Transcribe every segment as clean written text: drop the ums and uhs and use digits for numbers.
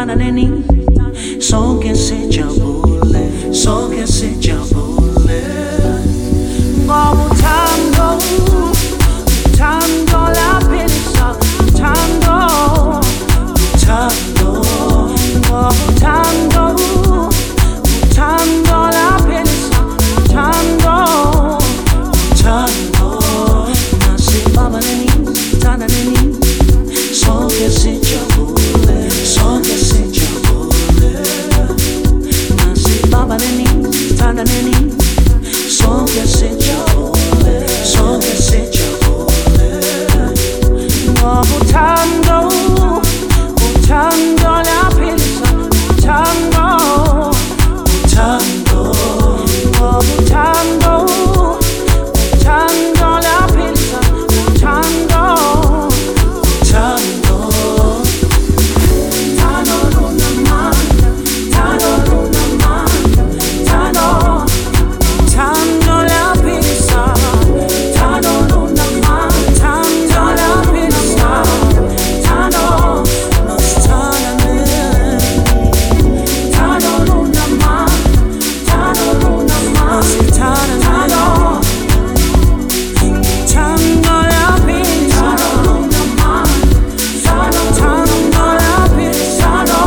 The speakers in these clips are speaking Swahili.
tananeni, sonke sijabule, sonke sijabule. Ngoba uthando, uthando laphilisa, uthando, uthando, ngoba uthando, uthando laphilisa, uthando, uthando. Nasibabaleni, tananeni, sonke sijabule, sonke sijabule. Nasibabaleni, tananeni, sonke sijabule, sonke sijabule. Ngoba uthando, uthando laphilisa, uthando, uthando, ngoba uthando, uthando laphilisa, uthando, uthando. Uthando lunamandla, uthando lunamandla, uthando, uthando laphilisa, uthando lunamandla, uthando laphilisa, uthando, masithandane. Uthando lunamandla, uthando lunamandla, masithandane. Uthando laphilisa, uthando lunamandla, uthando laphilisa,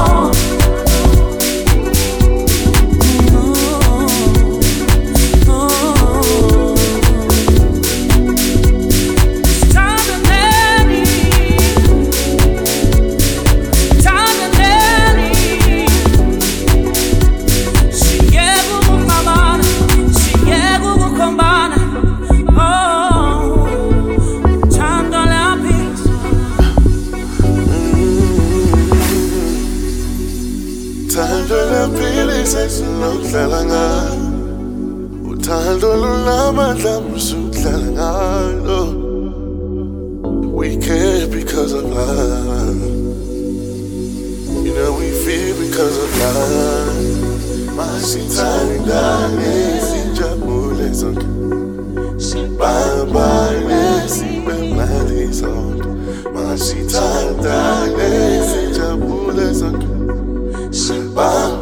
Uthando laphilisa sinokudlala ngalo, uthando lunamandla musudlala ngalo. We care because of love, you know we feel because of love. Masithandane sijabule sonke, sibambane sibe mnandi sonke. Masithandane sijabule sonke, sibambane